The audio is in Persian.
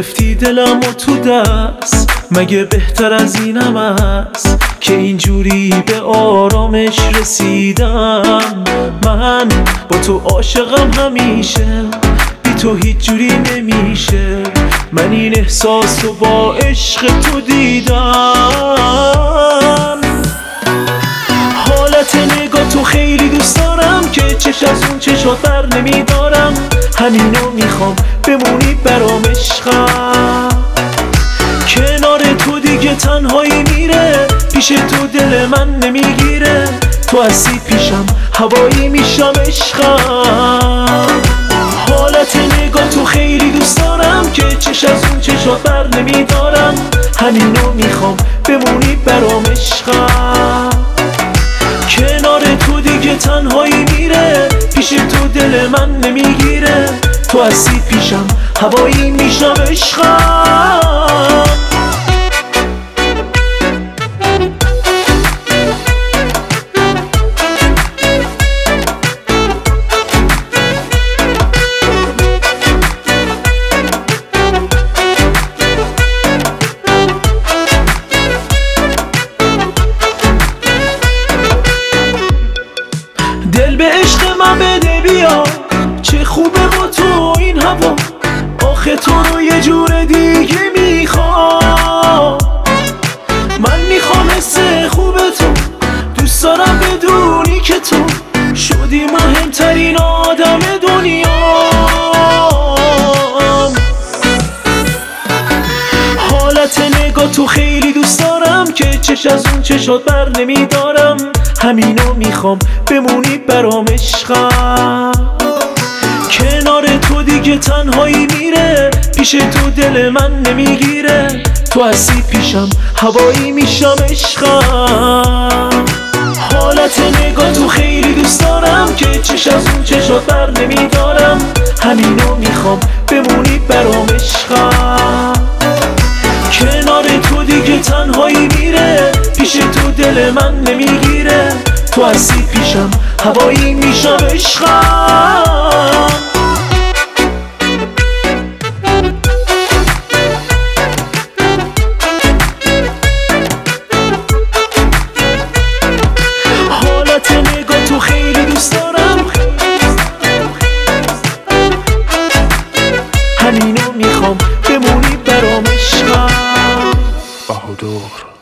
گرفتی دلمو تو دست، مگه بهتر از اینم است که اینجوری به آرامش رسیدم؟ من با تو عاشقم همیشه، بی تو هیچ جوری نمیشه. من این احساس رو با عشق تو دیدم. حالت نگاه تو خیلی دوست دارم که چش از اون چشات بر نمیدارم. همینو میخوام بمونی برام عشقم. کنار تو دیگه تنهایی میره، پیش تو دل من نمیگیره. تو هستی پیشم هوایی میشم عشقم. حالت نگاه تو خیلی دوست دارم که چش از اون چشات بر نمیدارم. همینو میخوام بمونی برام عشقم. کنار تو دیگه تنهایی میره، پیش تو دل من نمیگیره. تو هستی پیشم هوایی میشم عشقم. دل به عشق من بده بیا، چه خوبه با تو این هوا. آخه تو رو یه جور دیگه میخوام. من میخوام حس خوب تو، دوست دارم بدونی که تو شدی مهمترین آدم دنیام. حالت نگاه تو خیلی دوست دارم که چش از اون چشات بر نمیدارم. همینو میخوام بمونی برام عشقم. کنار تو دیگه تنهایی میره، پیش تو دل من نمیگیره. تو هستی پیشم هوایی میشم عشقم. حالت نگاه تو خیلی دوست دارم که چش از اون چشات بر نمیدارم. همینو میخوام بمونی برام عشقم. کنار تو دیگه تنهایی میره، پیش تو دل من نمیگیره. تو هستی پیشم هوایی میشم عشقم. حالت نگاه تو خیلی دوست دارم، همینو میخوام بمونی برام عشقم. بهادر